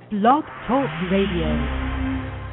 Blog Talk Radio.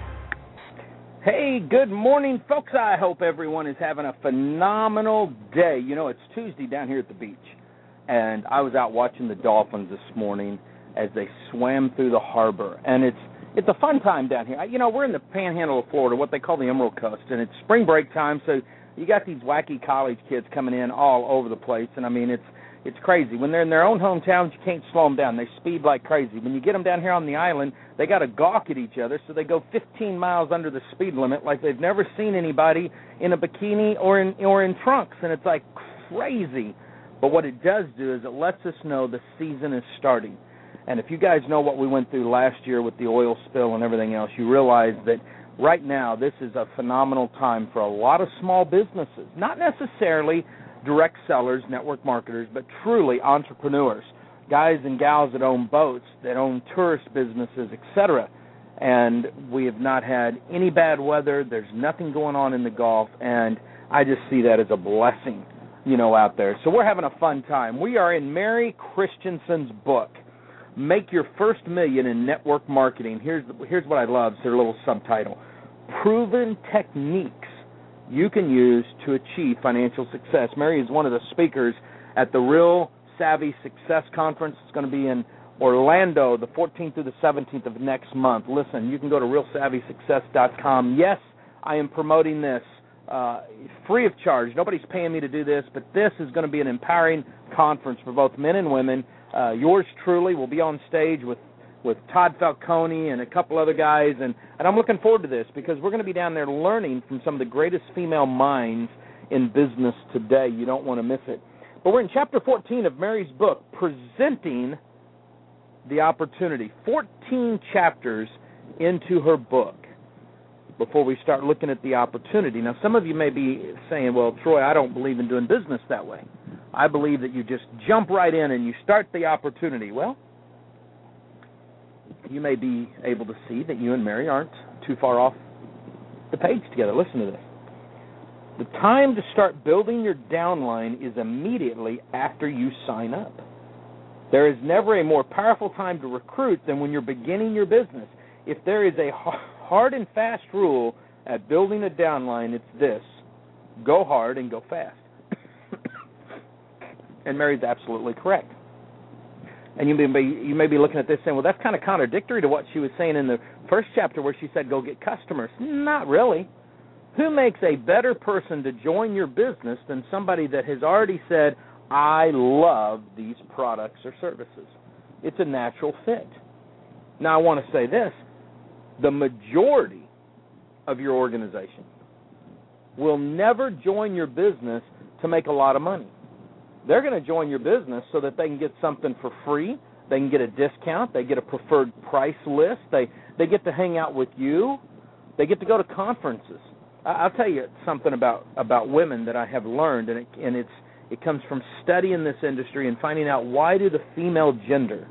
Hey, good morning, folks. I hope everyone is having a phenomenal day. You know, it's Tuesday down here at the beach, and I was out watching the dolphins this morning as they swam through the harbor, and it's a fun time down here. You know, we're in the panhandle of Florida, what they call the Emerald Coast, and it's spring break time, so you got these wacky college kids coming in all over the place, and I mean, it's crazy. When they're in their own hometowns, you can't slow them down. They speed like crazy. When you get them down here on the island, they got to gawk at each other, so they go 15 miles under the speed limit like they've never seen anybody in a bikini or in trunks, and it's like crazy. But what it does do is it lets us know the season is starting. And if you guys know what we went through last year with the oil spill and everything else, you realize that right now this is a phenomenal time for a lot of small businesses, not necessarily direct sellers, network marketers, but truly entrepreneurs, guys and gals that own boats, that own tourist businesses, etc. And we have not had any bad weather. There's nothing going on in the Gulf, and I just see that as a blessing, you know, out there. So we're having a fun time. We are in Mary Christensen's book, Make Your First Million in Network Marketing. Here's what I love. It's their little subtitle. Proven Techniques you can use to achieve financial success. Mary is one of the speakers at the Real Savvy Success Conference. It's going to be in Orlando the 14th through the 17th of next month. Listen, you can go to realsavvysuccess.com. Yes, I am promoting this free of charge. Nobody's paying me to do this, but this is going to be an empowering conference for both men and women. Yours truly will be on stage with Todd Falcone and a couple other guys, and I'm looking forward to this because we're going to be down there learning from some of the greatest female minds in business today. You don't want to miss it. But we're in Chapter 14 of Mary's book, Presenting the Opportunity. 14 chapters into her book before we start looking at the opportunity. Now, some of you may be saying, well, Troy, I don't believe in doing business that way. I believe that you just jump right in and you start the opportunity. Well, you may be able to see that you and Mary aren't too far off the page together. Listen to this. The time to start building your downline is immediately after you sign up. There is never a more powerful time to recruit than when you're beginning your business. If there is a hard and fast rule at building a downline, it's this: go hard and go fast. And Mary's absolutely correct. And you may be looking at this saying, well, that's kind of contradictory to what she was saying in the first chapter where she said, go get customers. Not really. Who makes a better person to join your business than somebody that has already said, I love these products or services? It's a natural fit. Now, I want to say this. The majority of your organization will never join your business to make a lot of money. They're going to join your business so that they can get something for free. They can get a discount. They get a preferred price list. They get to hang out with you. They get to go to conferences. I'll tell you something about women that I have learned, and it comes from studying this industry and finding out why do the female gender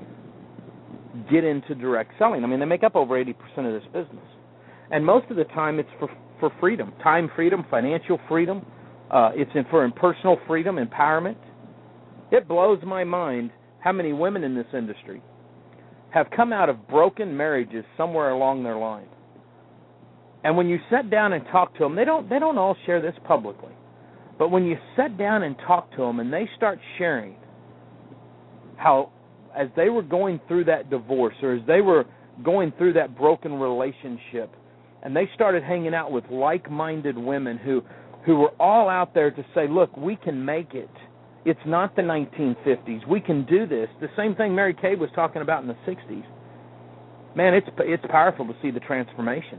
get into direct selling. I mean, they make up over 80% of this business. And most of the time it's for freedom, time freedom, financial freedom. It's for personal freedom, empowerment. It blows my mind how many women in this industry have come out of broken marriages somewhere along their line. And when you sit down and talk to them, they don't all share this publicly. But when you sit down and talk to them and they start sharing how as they were going through that divorce or as they were going through that broken relationship and they started hanging out with like-minded women who were all out there to say, look, we can make it. It's not the 1950s. We can do this. The same thing Mary Kay was talking about in the 60s. Man, it's powerful to see the transformation.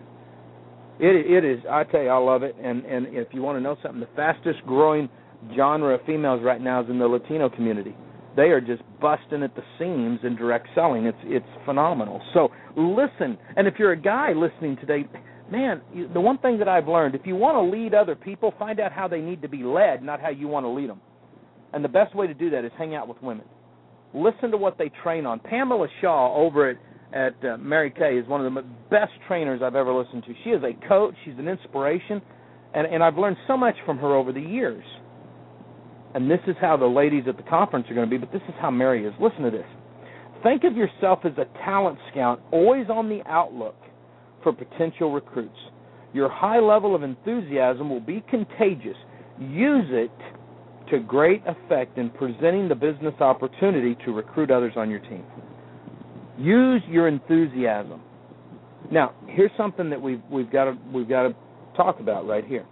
It is. I tell you, I love it. And if you want to know something, the fastest growing genre of females right now is in the Latino community. They are just busting at the seams in direct selling. It's phenomenal. So listen, and if you're a guy listening today, man, the one thing that I've learned, if you want to lead other people, find out how they need to be led, not how you want to lead them. And the best way to do that is hang out with women. Listen to what they train on. Pamela Shaw over at Mary Kay is one of the best trainers I've ever listened to. She is a coach. She's an inspiration. And I've learned so much from her over the years. And this is how the ladies at the conference are going to be, but this is how Mary is. Listen to this. Think of yourself as a talent scout, always on the outlook for potential recruits. Your high level of enthusiasm will be contagious. Use it to great effect in presenting the business opportunity to recruit others on your team. Use your enthusiasm. Now, here's something that we've got to talk about right here.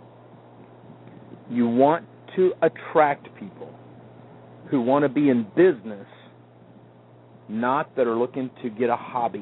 You want to attract people who want to be in business, not that are looking to get a hobby.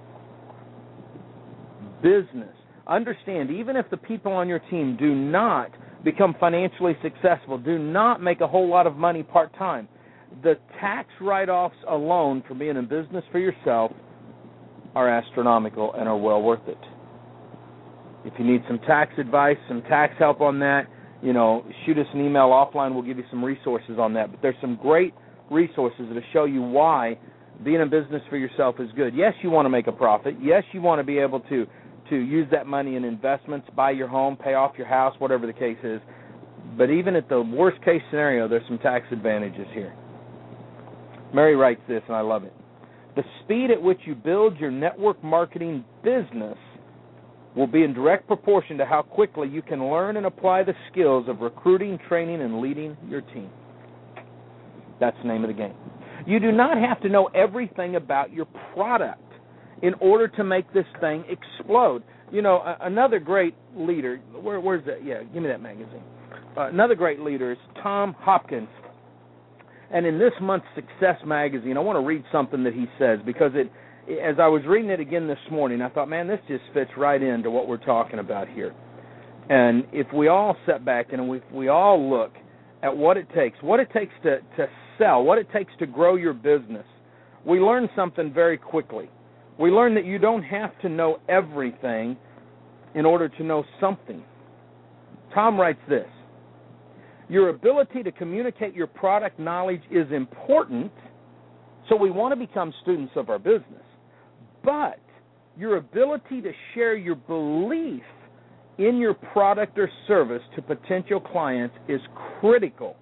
Business. Understand, even if the people on your team do not become financially successful, do not make a whole lot of money part-time, the tax write-offs alone for being in business for yourself are astronomical and are well worth it. If you need some tax advice, some tax help on that, shoot us an email offline. We'll give you some resources on that. But there's some great resources that show you why being in business for yourself is good. Yes, you want to make a profit. Yes, you want to be able to use that money in investments, buy your home, pay off your house, whatever the case is. But even at the worst case scenario, there's some tax advantages here. Mary writes this, and I love it. The speed at which you build your network marketing business will be in direct proportion to how quickly you can learn and apply the skills of recruiting, training, and leading your team. That's the name of the game. You do not have to know everything about your product in order to make this thing explode. Another great leader, where's that? Yeah, give me that magazine. Another great leader is Tom Hopkins. And in this month's Success magazine, I want to read something that he says, because as I was reading it again this morning, I thought, man, this just fits right into what we're talking about here. And if we all sit back and if we all look at what it takes to sell, what it takes to grow your business, we learn something very quickly. We learn that you don't have to know everything in order to know something. Tom writes this: your ability to communicate your product knowledge is important, so we want to become students of our business. But your ability to share your belief in your product or service to potential clients is critical.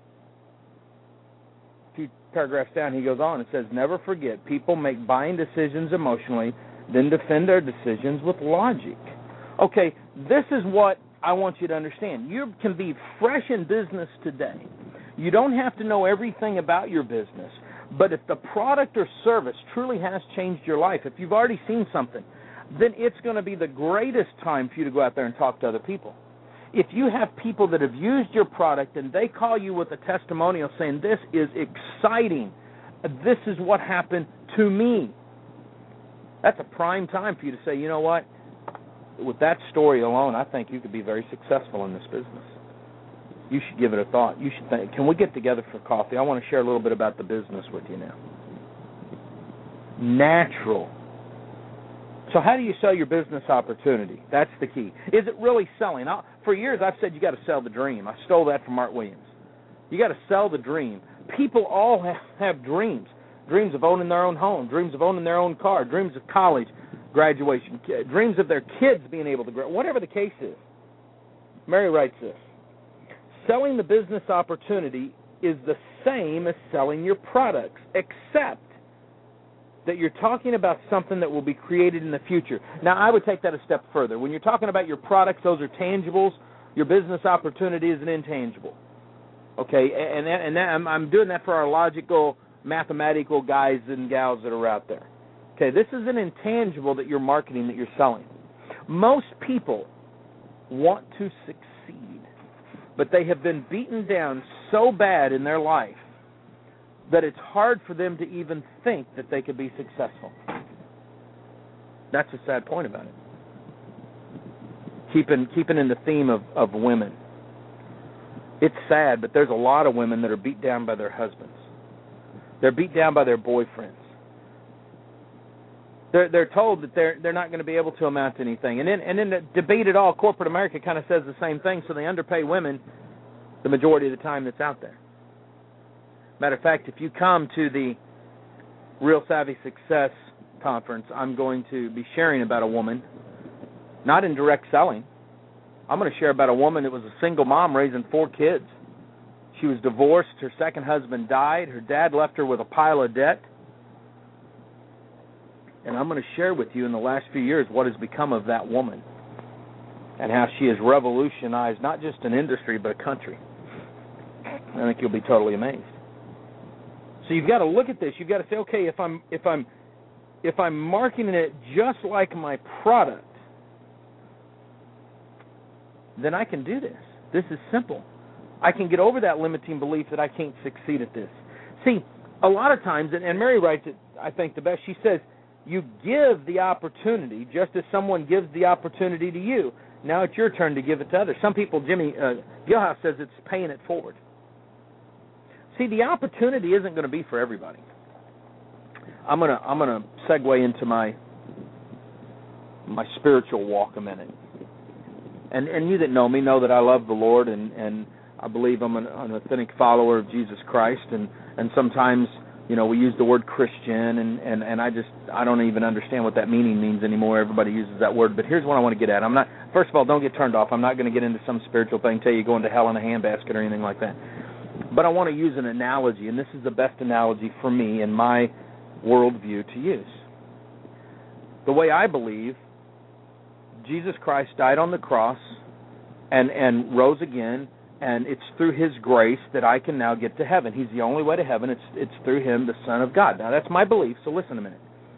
A few paragraphs down, he goes on and says, never forget, people make buying decisions emotionally, then defend their decisions with logic. Okay, this is what I want you to understand. You can be fresh in business today. You don't have to know everything about your business, but if the product or service truly has changed your life, if you've already seen something, then it's going to be the greatest time for you to go out there and talk to other people. If you have people that have used your product and they call you with a testimonial saying, this is exciting, this is what happened to me, that's a prime time for you to say, you know what, with that story alone, I think you could be very successful in this business. You should give it a thought. You should think, can we get together for coffee? I want to share a little bit about the business with you now. Natural. So how do you sell your business opportunity? That's the key. Is it really selling? For years I've said you got to sell the dream. I stole that from Art Williams. You got to sell the dream. People all have dreams. Dreams of owning their own home, dreams of owning their own car, dreams of college graduation, dreams of their kids being able to grow, whatever the case is. Mary writes this: selling the business opportunity is the same as selling your products, except that you're talking about something that will be created in the future. Now, I would take that a step further. When you're talking about your products, those are tangibles. Your business opportunity is an intangible. Okay, and I'm doing that for our logical, mathematical guys and gals that are out there. Okay, this is an intangible that you're marketing, that you're selling. Most people want to succeed, but they have been beaten down so bad in their life that it's hard for them to even think that they could be successful. That's a sad point about it. Keeping in the theme of women. It's sad, but there's a lot of women that are beat down by their husbands. They're beat down by their boyfriends. They're told that they're not going to be able to amount to anything. And in the debate at all, corporate America kind of says the same thing, so they underpay women the majority of the time that's out there. Matter of fact, if you come to the Real Savvy Success Conference, I'm going to be sharing about a woman, not in direct selling. I'm going to share about a woman that was a single mom raising 4 kids. She was divorced. Her second husband died. Her dad left her with a pile of debt. And I'm going to share with you in the last few years what has become of that woman and how she has revolutionized not just an industry but a country. I think you'll be totally amazed. So you've got to look at this. You've got to say, okay, if I'm marketing it just like my product, then I can do this. This is simple. I can get over that limiting belief that I can't succeed at this. See, a lot of times, and Mary writes it, I think, the best. She says, you give the opportunity just as someone gives the opportunity to you. Now it's your turn to give it to others. Some people, Jimmy Gilhouse says it's paying it forward. See, the opportunity isn't going to be for everybody. I'm gonna segue into my spiritual walk a minute. And you that know me know that I love the Lord, and I believe I'm an authentic follower of Jesus Christ, and sometimes, you know, we use the word Christian, and I don't even understand what that meaning means anymore. Everybody uses that word, but here's what I want to get at. First of all, don't get turned off. I'm not going to get into some spiritual thing, tell you going to hell in a handbasket or anything like that. But I want to use an analogy, and this is the best analogy for me in my worldview to use. The way I believe, Jesus Christ died on the cross and rose again, and it's through His grace that I can now get to heaven. He's the only way to heaven. It's through Him, the Son of God. Now, that's my belief, so listen a minute.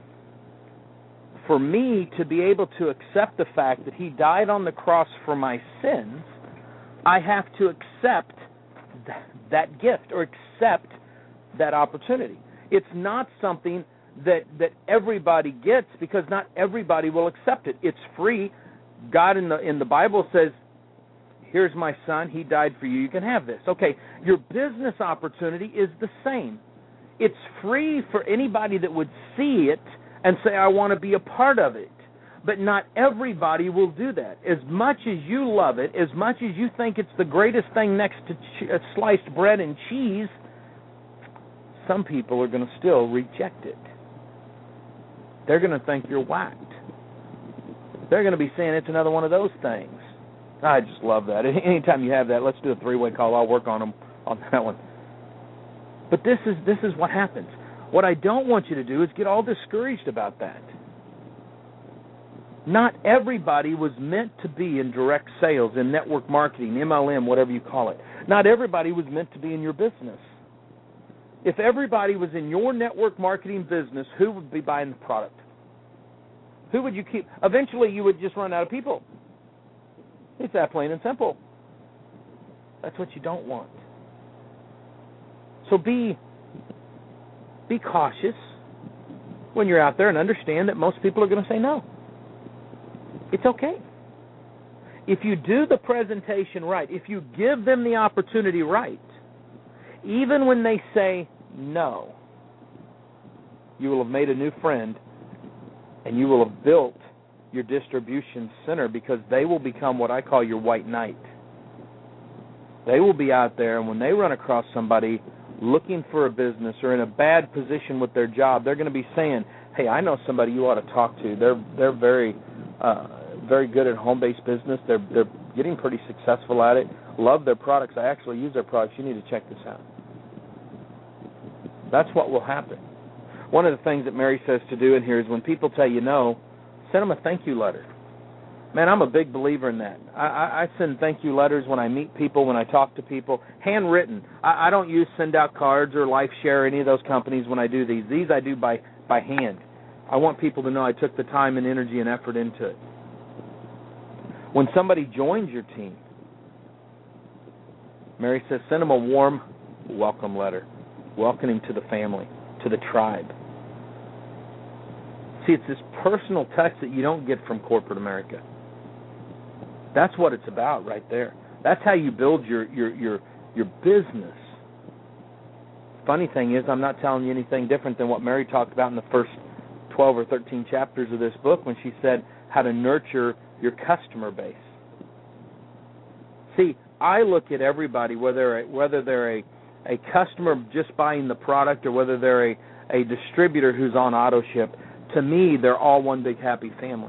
For me to be able to accept the fact that He died on the cross for my sins, I have to accept that gift or accept that opportunity. It's not something that everybody gets, because not everybody will accept it. It's free. God in the Bible says, here's my son, he died for you, you can have this. Okay, your business opportunity is the same. It's free for anybody that would see it and say, I want to be a part of it. But not everybody will do that. As much as you love it, as much as you think it's the greatest thing next to sliced bread and cheese, some people are going to still reject it. They're going to think you're whacked. They're going to be saying it's another one of those things. I just love that. Anytime you have that, let's do a three-way call. I'll work on that one. But this is what happens. What I don't want you to do is get all discouraged about that. Not everybody was meant to be in direct sales, in network marketing, MLM, whatever you call it. Not everybody was meant to be in your business. If everybody was in your network marketing business, who would be buying the product? Who would you keep? Eventually, you would just run out of people. It's that plain and simple. That's what you don't want. So be cautious when you're out there, and understand that most people are going to say no. It's okay. If you do the presentation right, if you give them the opportunity right, even when they say no, you will have made a new friend, and you will have built your distribution center, because they will become what I call your white knight. They will be out there, and when they run across somebody looking for a business or in a bad position with their job, they're going to be saying, hey, I know somebody you ought to talk to. They're very good at home-based business. They're getting pretty successful at it. Love their products. I actually use their products. You need to check this out. That's what will happen. One of the things that Mary says to do in here is when people tell you no, send them a thank you letter. Man, I'm a big believer in that. I send thank you letters when I meet people, when I talk to people, handwritten. I don't send out cards or LifeShare or any of those companies when I do these. These I do by hand. I want people to know I took the time and energy and effort into it. When somebody joins your team, Mary says, send them a warm welcome letter, welcoming to the family, to the tribe. See, it's this personal touch that you don't get from corporate America. That's what it's about right there. That's how you build your business. Funny thing is, I'm not telling you anything different than what Mary talked about in the first 12 or 13 chapters of this book when she said how to nurture your customer base. See, I look at everybody, whether they're a customer just buying the product or whether they're a distributor who's on auto ship. To me, they're all one big happy family.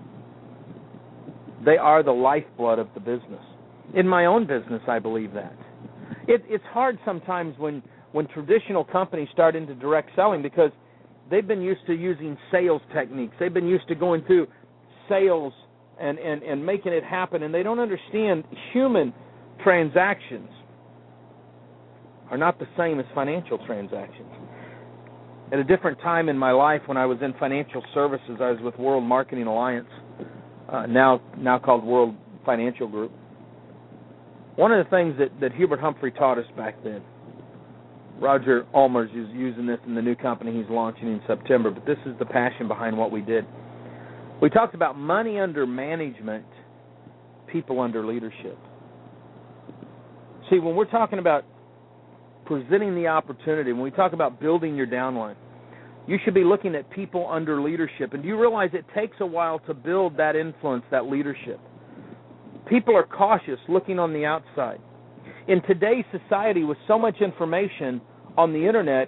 They are the lifeblood of the business. In my own business, I believe that. It's hard sometimes when traditional companies start into direct selling, because They've been used to using sales techniques. They've been used to going through sales and making it happen, and they don't understand human transactions are not the same as financial transactions. At a different time in my life, when I was in financial services, I was with World Marketing Alliance, now called World Financial Group. One of the things that Hubert Humphrey taught us back then, Roger Ulmer's is using this in the new company he's launching in September, but this is the passion behind what we did. We talked about money under management, people under leadership. See, when we're talking about presenting the opportunity, when we talk about building your downline, you should be looking at people under leadership. And do you realize it takes a while to build that influence, that leadership? People are cautious looking on the outside. In today's society with so much information on the internet,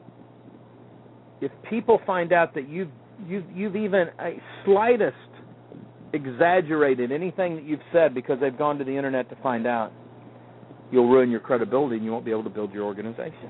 if people find out that you've even slightest exaggerated anything that you've said because they've gone to the internet to find out, you'll ruin your credibility and you won't be able to build your organization.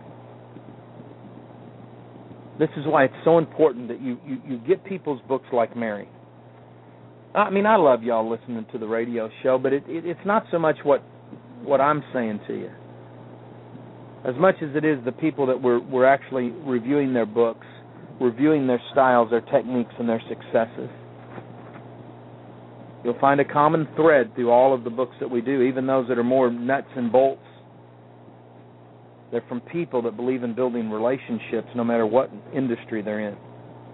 This is why it's so important that you get people's books like Mary. I mean, I love y'all listening to the radio show, but it's not so much what I'm saying to you, as much as it is the people that we're actually reviewing their books, reviewing their styles, their techniques, and their successes. You'll find a common thread through all of the books that we do, even those that are more nuts and bolts. They're from people that believe in building relationships no matter what industry they're in.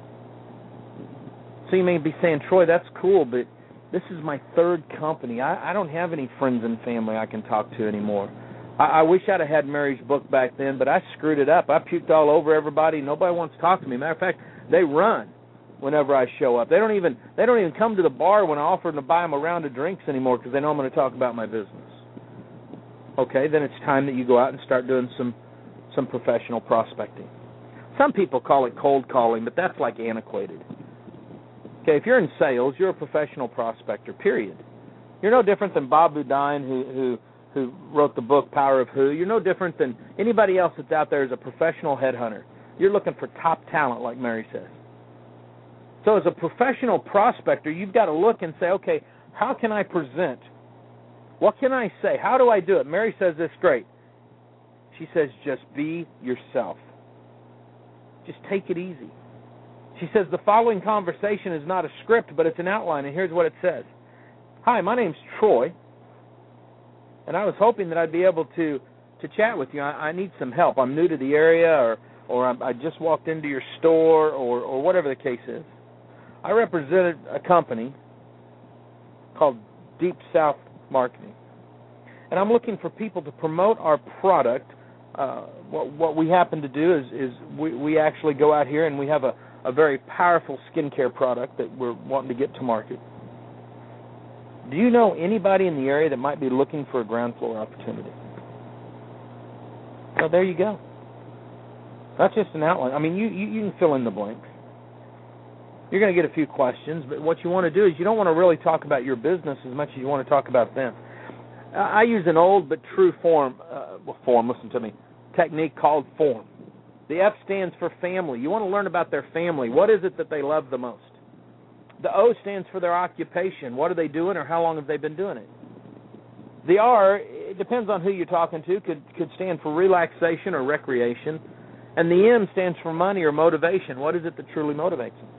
So you may be saying, Troy, that's cool, but this is my third company. I don't have any friends and family I can talk to anymore. I wish I'd have had Mary's book back then, but I screwed it up. I puked all over everybody. Nobody wants to talk to me. Matter of fact, they run whenever I show up. They don't even come to the bar when I offer them to buy them a round of drinks anymore because they know I'm going to talk about my business. Okay, then it's time that you go out and start doing some professional prospecting. Some people call it cold calling, but that's like antiquated. Okay, if you're in sales, you're a professional prospector, period. You're no different than Bob Boudin, who wrote the book Power of Who. You're no different than anybody else that's out there as a professional headhunter. You're looking for top talent, like Mary says. So as a professional prospector, you've got to look and say, okay, how can I present? What can I say? How do I do it? Mary says this great. She says, just be yourself. Just take it easy. She says the following conversation is not a script, but it's an outline, and here's what it says. Hi, my name's Troy, and I was hoping that I'd be able to chat with you. I need some help. I'm new to the area, or I just walked into your store, or whatever the case is. I represented a company called Deep South Marketing, and I'm looking for people to promote our product. What we happen to do is we actually go out here and we have a very powerful skincare product that we're wanting to get to market. Do you know anybody in the area that might be looking for a ground floor opportunity? Well, there you go. That's just an outline. I mean, you can fill in the blanks. You're going to get a few questions, but what you want to do is you don't want to really talk about your business as much as you want to talk about them. I use an old but true technique called FORM. The F stands for family. You want to learn about their family. What is it that they love the most? The O stands for their occupation. What are they doing, or how long have they been doing it? The R, it depends on who you're talking to, could stand for relaxation or recreation. And the M stands for money or motivation. What is it that truly motivates them?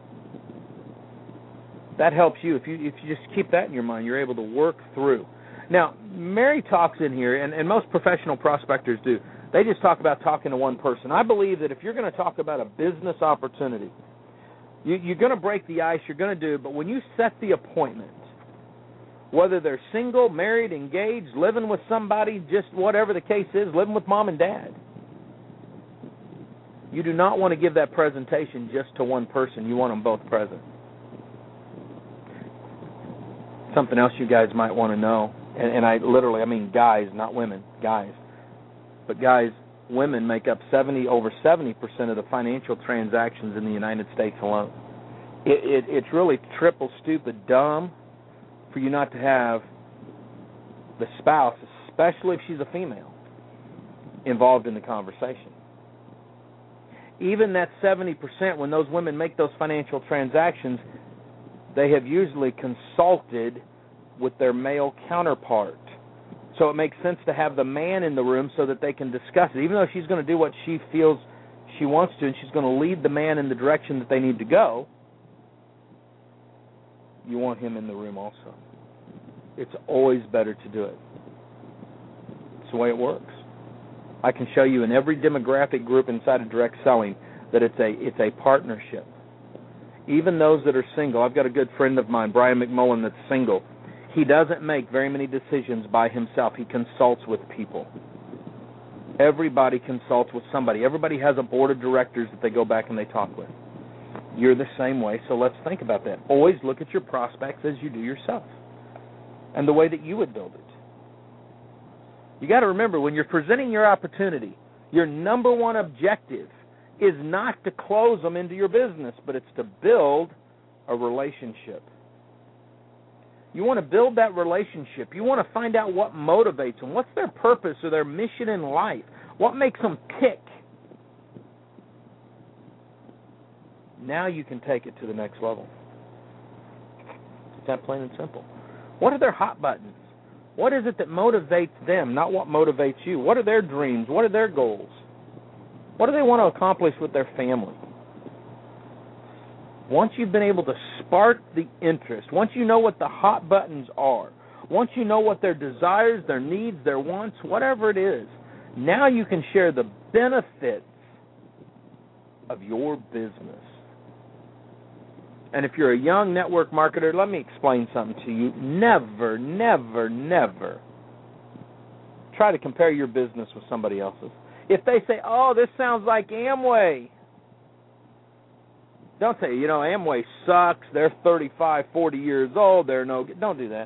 That helps you. If you just keep that in your mind, you're able to work through. Now, Mary talks in here, and most professional prospectors do. They just talk about talking to one person. I believe that if you're going to talk about a business opportunity, you're going to break the ice, you're going to do it, but when you set the appointment, whether they're single, married, engaged, living with somebody, just whatever the case is, living with mom and dad, you do not want to give that presentation just to one person. You want them both present. Something else you guys might want to know, and I mean guys, not women, guys. But guys, women make up over 70% of the financial transactions in the United States alone. It's really triple stupid dumb for you not to have the spouse, especially if she's a female, involved in the conversation. Even that 70%, when those women make those financial transactions, they have usually consulted with their male counterpart. So it makes sense to have the man in the room so that they can discuss it. Even though she's going to do what she feels she wants to, and she's going to lead the man in the direction that they need to go, you want him in the room also. It's always better to do it. It's the way it works. I can show you in every demographic group inside of direct selling that it's a partnership. Even those that are single. I've got a good friend of mine, Brian McMullen, that's single. He doesn't make very many decisions by himself. He consults with people. Everybody consults with somebody. Everybody has a board of directors that they go back and they talk with. You're the same way, so let's think about that. Always look at your prospects as you do yourself and the way that you would build it. You got to remember, when you're presenting your opportunity, your number one objective is not to close them into your business, but it's to build a relationship. You want to build that relationship. You want to find out what motivates them. What's their purpose or their mission in life? What makes them tick? Now you can take it to the next level. It's that plain and simple. What are their hot buttons? What is it that motivates them, not what motivates you? What are their dreams? What are their goals? What do they want to accomplish with their family? Once you've been able to spark the interest, once you know what the hot buttons are, once you know what their desires, their needs, their wants, whatever it is, now you can share the benefits of your business. And if you're a young network marketer, let me explain something to you. Never, never, never try to compare your business with somebody else's. If they say, oh, this sounds like Amway, don't say, Amway sucks. They're 35, 40 years old. They're no good. Don't do that.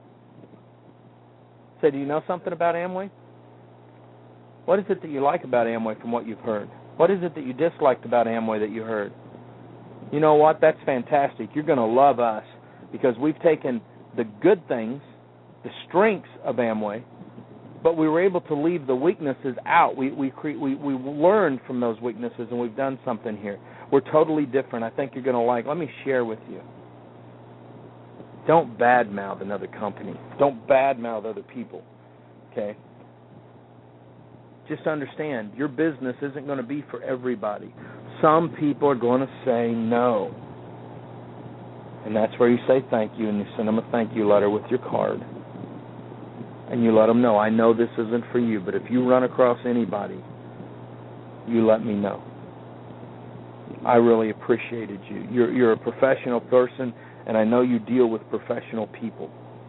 Say, do you know something about Amway? What is it that you like about Amway from what you've heard? What is it that you disliked about Amway that you heard? You know what? That's fantastic. You're going to love us because we've taken the good things, the strengths of Amway, but we were able to leave the weaknesses out. We learned from those weaknesses, and we've done something here. We're totally different. I think you're going to like. Let me share with you. Don't badmouth another company. Don't badmouth other people. Okay? Just understand, your business isn't going to be for everybody. Some people are going to say no. And that's where you say thank you, and you send them a thank you letter with your card. And you let them know, I know this isn't for you, but if you run across anybody, you let me know. I really appreciated you. You're a professional person, and I know you deal with professional people.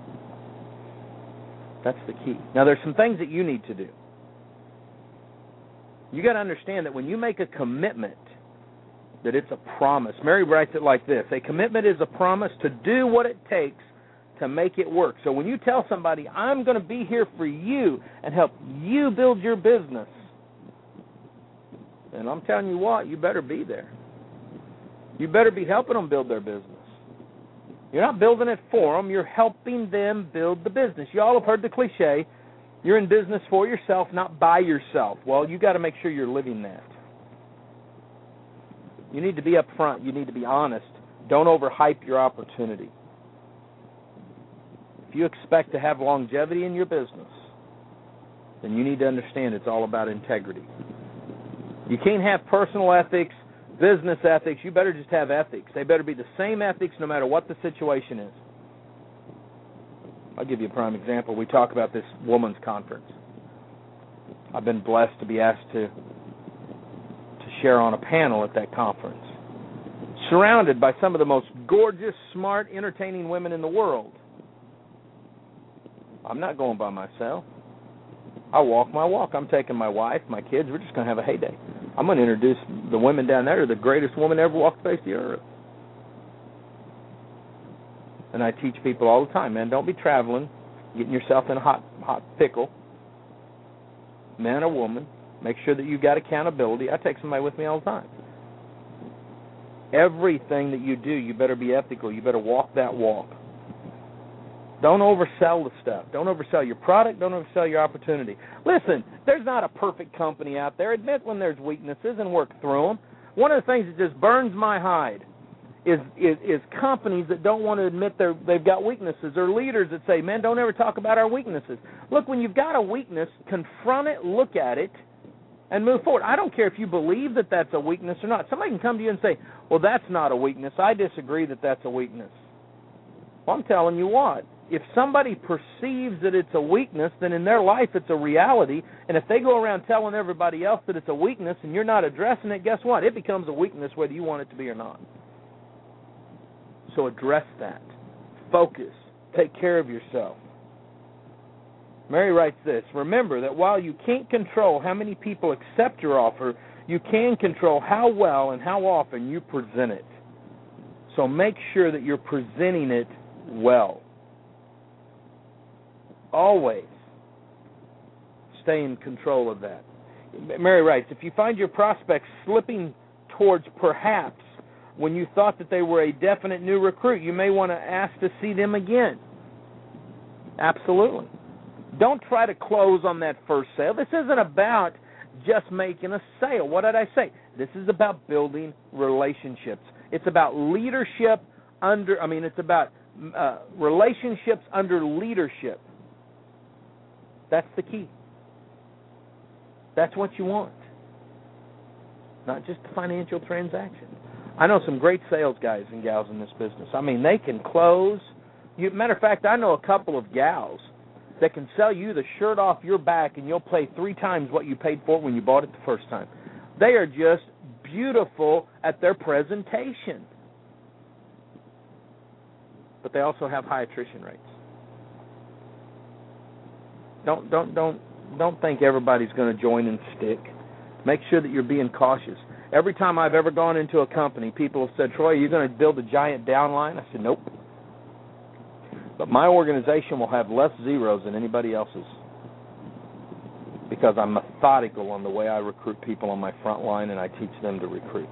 That's the key. Now, there's some things that you need to do. You got to understand that when you make a commitment, that it's a promise. Mary writes it like this: a commitment is a promise to do what it takes to make it work. So when you tell somebody, I'm going to be here for you and help you build your business, and I'm telling you what, you better be there. You better be helping them build their business. You're not building it for them. You're helping them build the business. You all have heard the cliche, you're in business for yourself, not by yourself. Well, you got to make sure you're living that. You need to be upfront. You need to be honest. Don't overhype your opportunity. If you expect to have longevity in your business, then you need to understand it's all about integrity. You can't have personal ethics, business ethics. You better just have ethics. They better be the same ethics no matter what the situation is. I'll give you a prime example. We talk about this women's conference. I've been blessed to be asked to share on a panel at that conference, surrounded by some of the most gorgeous, smart, entertaining women in the world. I'm not going by myself. I walk my walk. I'm taking my wife, my kids. We're just going to have a heyday. I'm going to introduce the women down there to the greatest woman ever walked the face of the earth. And I teach people all the time, man, don't be traveling, getting yourself in a hot pickle. Man or woman, make sure that you've got accountability. I take somebody with me all the time. Everything that you do, you better be ethical. You better walk that walk. Don't oversell the stuff. Don't oversell your product. Don't oversell your opportunity. Listen, there's not a perfect company out there. Admit when there's weaknesses and work through them. One of the things that just burns my hide is companies that don't want to admit they've got weaknesses, or leaders that say, man, don't ever talk about our weaknesses. Look, when you've got a weakness, confront it, look at it, and move forward. I don't care if you believe that that's a weakness or not. Somebody can come to you and say, well, that's not a weakness. I disagree that that's a weakness. Well, I'm telling you what. If somebody perceives that it's a weakness, then in their life it's a reality. And if they go around telling everybody else that it's a weakness and you're not addressing it, guess what? It becomes a weakness whether you want it to be or not. So address that. Focus. Take care of yourself. Mary writes this, remember that while you can't control how many people accept your offer, you can control how well and how often you present it. So make sure that you're presenting it well. Always stay in control of that. Mary writes, if you find your prospects slipping towards perhaps when you thought that they were a definite new recruit, you may want to ask to see them again. Absolutely. Don't try to close on that first sale. This isn't about just making a sale. What did I say? This is about building relationships. It's about leadership it's about relationships under leadership. That's the key. That's what you want. Not just a financial transaction. I know some great sales guys and gals in this business. I mean, they can close. Matter of fact, I know a couple of gals that can sell you the shirt off your back and you'll pay 3 times what you paid for it when you bought it the first time. They are just beautiful at their presentation. But they also have high attrition rates. Don't think everybody's going to join and stick. Make sure that you're being cautious. Every time I've ever gone into a company, people have said, Troy, are you going to build a giant downline? I said, nope. But my organization will have less zeros than anybody else's because I'm methodical on the way I recruit people on my front line and I teach them to recruit.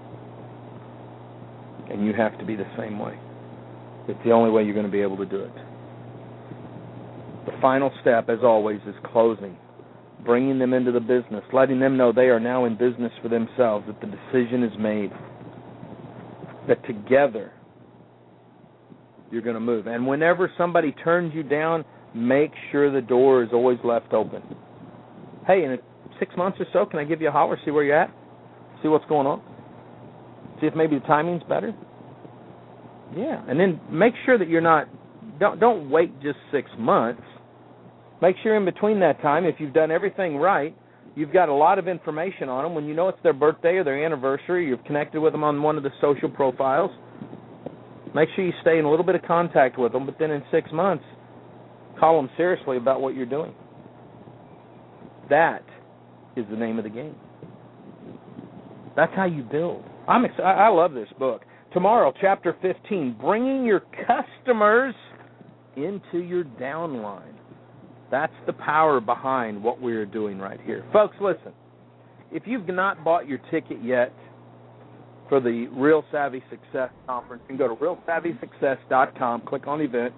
And you have to be the same way. It's the only way you're going to be able to do it. The final step, as always, is closing. Bringing them into the business, letting them know they are now in business for themselves, that the decision is made, that together you're going to move. And whenever somebody turns you down, make sure the door is always left open. Hey, in 6 months or so, can I give you a holler, see where you're at? See what's going on? See if maybe the timing's better? Yeah, and then make sure that you're not, don't wait just 6 months. Make sure in between that time, if you've done everything right, you've got a lot of information on them. When you know it's their birthday or their anniversary, you've connected with them on one of the social profiles. Make sure you stay in a little bit of contact with them, but then in 6 months, call them seriously about what you're doing. That is the name of the game. That's how you build. I love this book. Tomorrow, Chapter 15, Bringing Your Customers into Your Downline. That's the power behind what we're doing right here. Folks, listen, if you've not bought your ticket yet for the Real Savvy Success Conference, you can go to realsavvysuccess.com, click on event.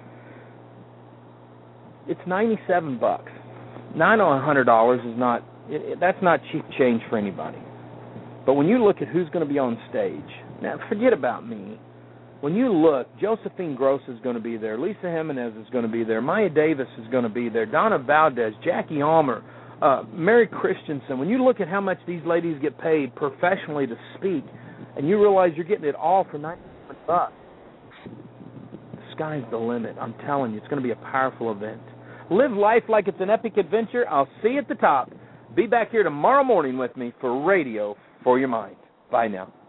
It's $97. Now, I know $100 is not, that's not cheap change for anybody. But when you look at who's going to be on stage, now forget about me. When you look, Josephine Gross is going to be there. Lisa Jimenez is going to be there. Maya Davis is going to be there. Donna Valdez, Jackie Almer, Mary Christensen. When you look at how much these ladies get paid professionally to speak, and you realize you're getting it all for $97, the sky's the limit. I'm telling you, it's going to be a powerful event. Live life like it's an epic adventure. I'll see you at the top. Be back here tomorrow morning with me for Radio for Your Mind. Bye now.